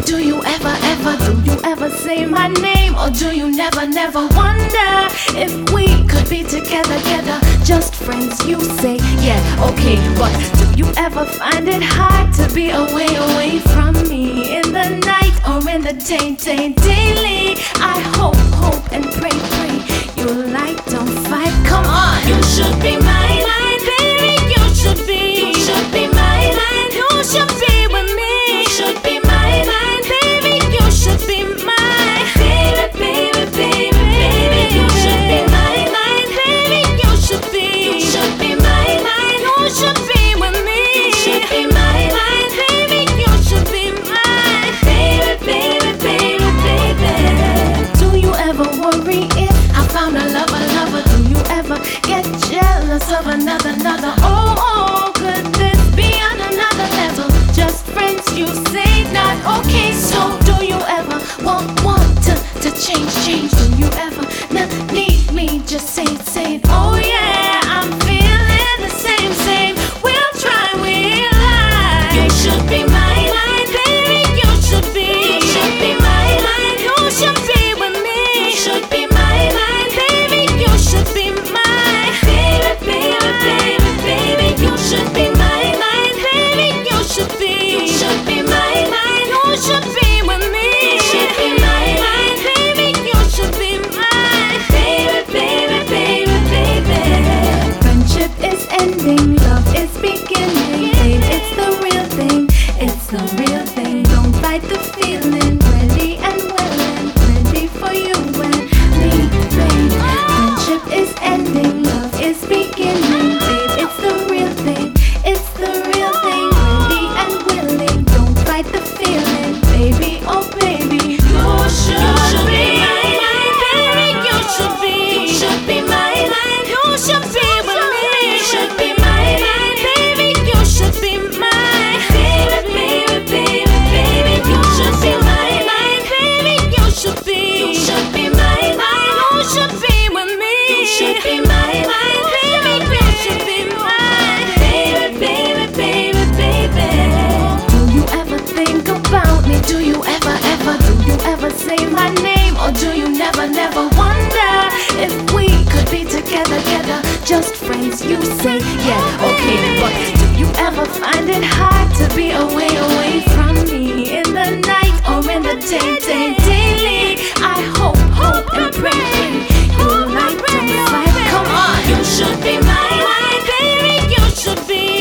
do you ever say my name? Or do you never wonder if we could be together, just friends, you say? Yeah, okay, but do you ever find it hard to be away from me in the night or in the day, daily? I hope and pray you like, don't fight, come on. You should be mine, baby, you should be mine, you should be with me. You should be mine, baby, you should be mine, baby, you should be mine, baby, you should be mine, you should be with me. You should be mine, baby, you should be mine, baby. Do you ever worry if I found a lover? Do you ever get jealous of another? Oh, could this be on another level? Just friends, you say not okay. So do you ever want to change? Do you ever not need me? Just say it. Oh yeah, I'm feeling the same. We'll try, we'll lie. You should be mine, baby. You should be mine. You should be with me. You should be mine, baby. You should be mine, baby. You should be mine, baby. You should be mine. You should be with me. You should be mine, baby. You should be mine, baby. Friendship is ending, love is beginning, babe. It's the real thing. Don't fight the feeling. Ready and willing, ready for you and me, babe. Friendship is ending, love is beginning, babe. It's the real thing. Ready and willing, don't fight the feeling, baby. Oh baby, you should be mine, baby. You should be mine. You should be with me. You should be mine, baby. You should be mine, baby. You should be mine, baby. You should be mine. You should be with me. You should be mine, baby. You should be mine, baby. Do you ever think about me? Do you ever say my name? Or do you never wonder if we could be together, just friends, you say? Yeah, okay, but do you ever find it hard to be away from me in the night or in the day, daily? I hope and pray you like, don't fight, come on. You should be mine, baby, you should be